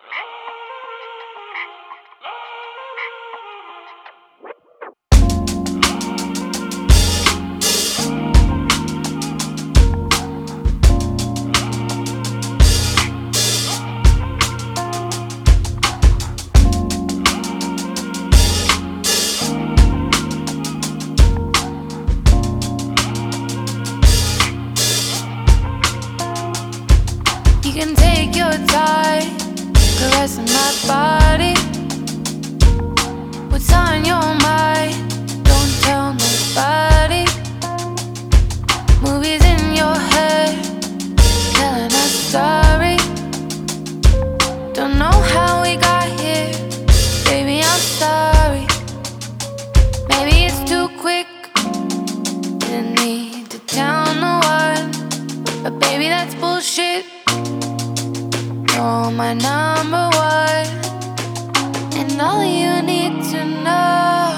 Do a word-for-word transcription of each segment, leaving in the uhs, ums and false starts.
You can take your time, caressing my body. What's on your mind? Don't tell nobody. Movies in your head, telling a story. Don't know how we got here, baby, I'm sorry. Maybe it's too quick, didn't need to tell no one. But baby, that's bullshit. You're my number one, and all you need to know,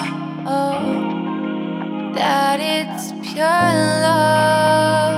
that it's pure love.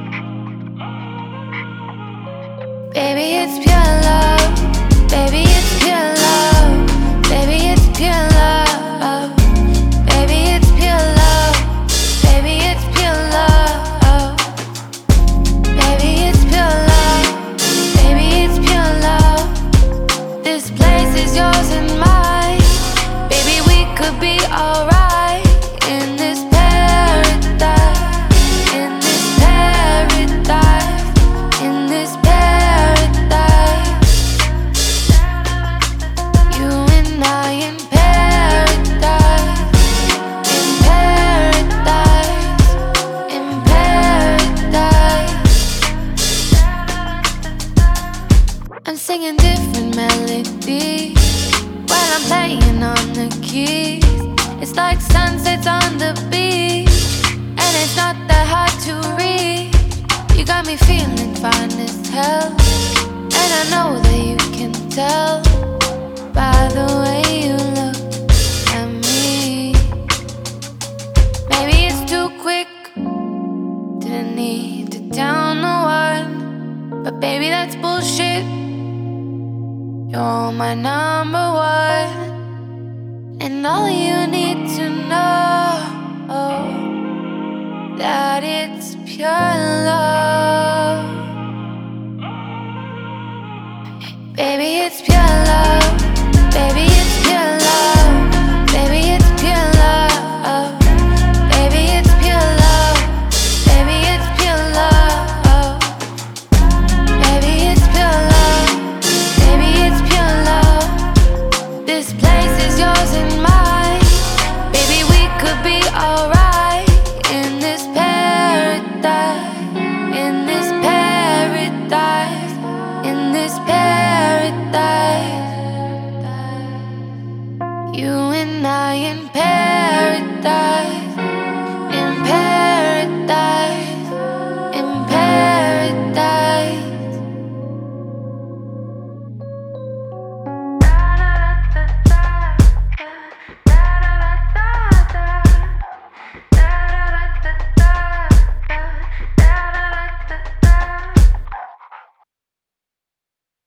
Baby, it's pure love. Baby, it's pure love. Baby, it's pure love. Baby, it's pure love. Baby, it's pure love. Baby, it's pure love. Baby, it's pure love. This place is yours and mine. Baby, we could be alright in this paradise. In this paradise. In this paradise. You and I in paradise. In paradise. In paradise. I'm singing different melodies while I'm playing on the keys. It's like sunsets on the beach, and it's not that hard to read. You got me feeling fine as hell, and I know that you can tell by the way you look at me. Maybe it's too quick, didn't need to tell no one. But baby, that's bullshit. You're my number one, and all you need to know, that it's pure love. Baby, it's pure love.